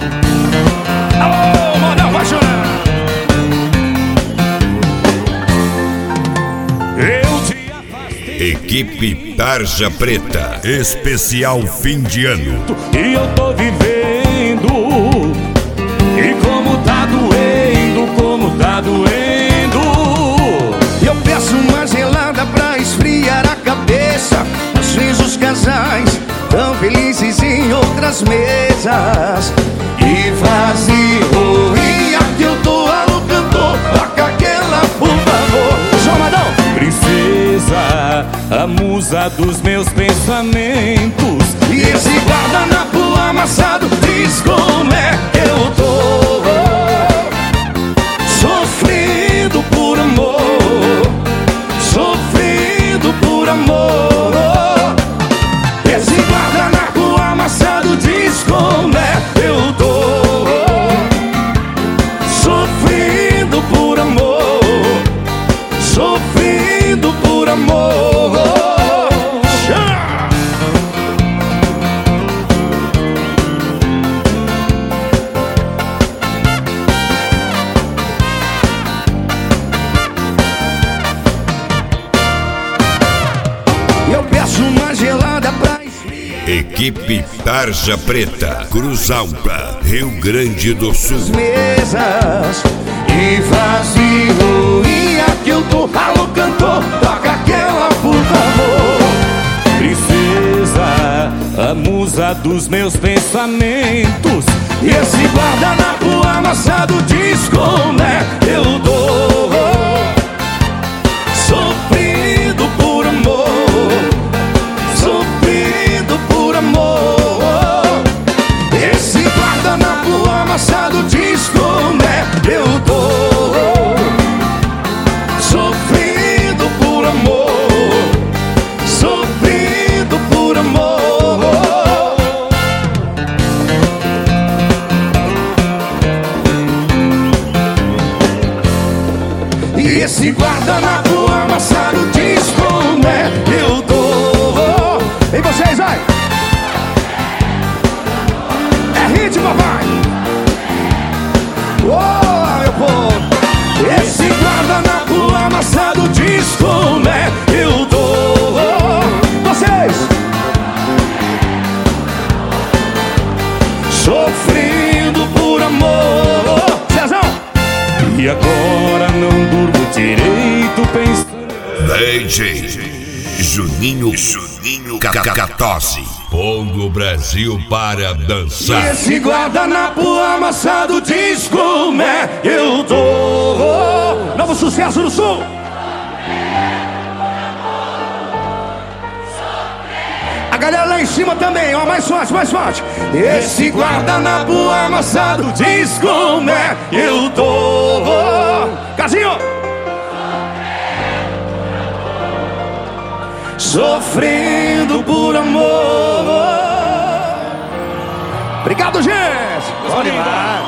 Alô, manda apaixonar. Eu te afastei. Equipe Tarja Preta, especial fim de ano. E eu tô vivendo. E como tá doendo, como tá doendo. Eu peço uma gelada pra esfriar a cabeça. Às vezes os casais tão felizes em outras mesas. E vazio, e aqui eu tô alô cantor. Toca aquela, por favor. João Madão. Princesa, a musa dos meus pensamentos. E esse guardanapo amassado diz como é que eu tô. Sofrendo por amor, sofrendo por amor. Esse guardanapo amassado diz como é que eu tô. Sofrendo por amor, sofrendo por amor. Eu peço uma gelada pra esfriar Equipe Tarja Preta, Cruz Alta, Rio Grande do Sul. as mesas. E vazio, e aqui eu tô. Alô cantor, toca aquela, por favor. Princesa, a musa dos meus pensamentos. E esse guardanapo amassado diz como é que eu tô. Sofrendo por amor, sofrendo por amor. Esse guardanapo amassado diz como é que eu tô. Sofrendo por amor, sofrendo por amor. E esse guardanapo amassado diz como é que eu tô. E vocês, vai! É ritmo, papai! Oh, meu povo! Esse guardanapo amassado diz como é que eu tô. Vocês! Sofrendo por amor. Cezão! E agora não durmo direito pensando. DJ Juninho Cacatose, pondo o Brasil para dançar. Esse guardanapo amassado diz como é que eu tô. Novo sucesso no Sul. A galera lá em cima também, ó, mais forte, mais forte. Esse guardanapo amassado diz como é que eu tô. Casinho! Sofrendo por amor. Obrigado, gente! Bom demais!